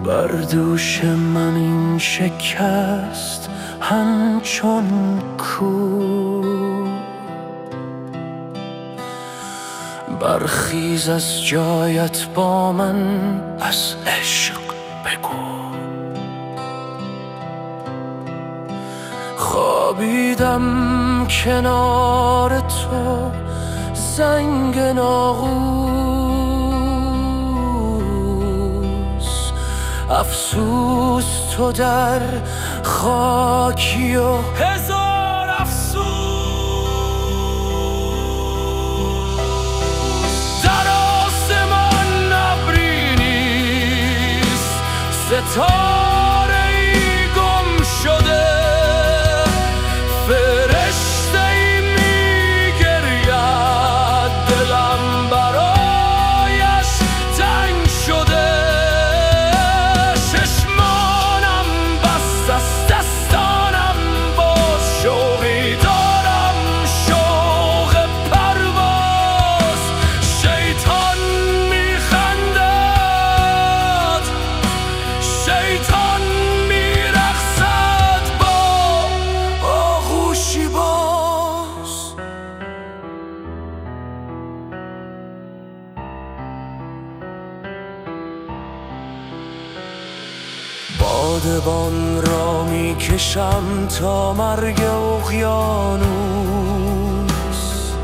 بر دوش من این شکست همچون کوه. برخیز از جایت با من از عشق بگو. خوابیدم کنار تو زنگ ناقوس، افسوس تو در خاکی و هزار افسوس. در آسمان ابری نیست، ستاره ای گم شده، فرشته ای میگرید، دلم برایش تنگ شده. چشمانم بست از دستانم باز، شوقی دارم شوق پرواز. شیطان میخندد، شیطان میرقصد با آغوشی باز. بادبان را میکشم تا مرگ اقیانوس،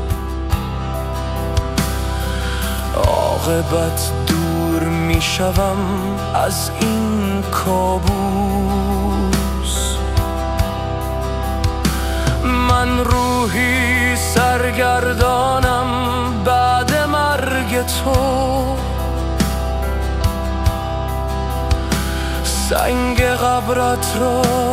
عاقبت دور میشوم از این کابوس. من روحی سرگردانم بعد مرگ تو، سنگ قبرت را